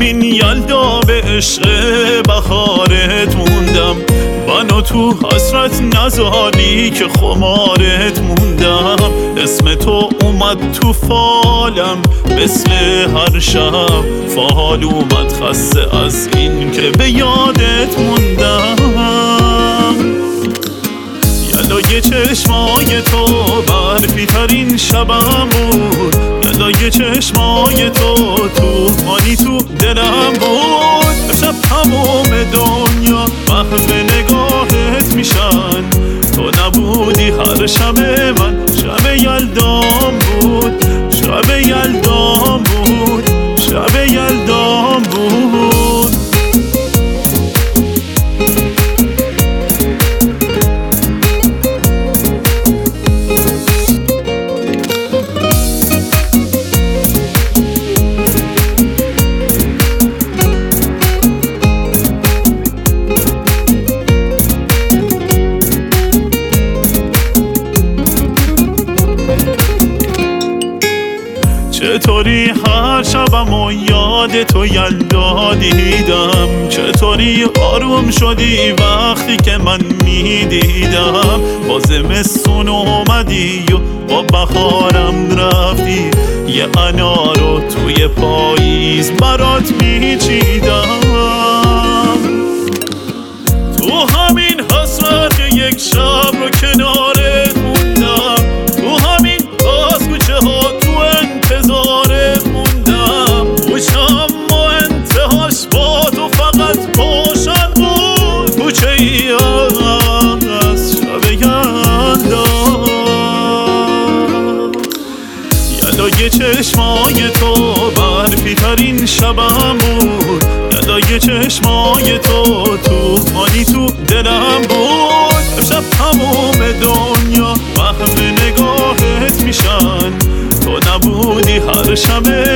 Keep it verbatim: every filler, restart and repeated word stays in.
همین یلدا به عشق بخارت موندم، منو تو حسرت نذاری که خمارت موندم. اسم تو اومد تو فالم مثل هر شب، فال اومد خسته از این که به یادت موندم. یلای چشمای تو برفی ترین شبم بود، یلای چشمای تو توفانی تو دلم بود. امشب تمام دنیا محو نگاهت میشن، تو نبودی هر شب من شب یلدام بود، شب یلدام بود، شب یلدام بود. چطوری هر شبم و یاد تو یلدا دیدم، چطوری آروم شدی وقتی که من میدیدم. با زمستون اومدی و با بخارم رفتی، یه انارو توی پاییز برات میچیدم. تو همین حسرت یک شب رو کنارت موندم، تو همین پاسکوچه ها تو انتظارت موندم. کوچم و انتهاش با تو فقط روشن بود، کوچه ای از شب یلدا. یلای چشمای تو برفی ترین شبم بود، یلای چشمای تو توفانی تو دلم بود. امشب تمام دنیا محو نگاهت میشن، تو نبودی هر شب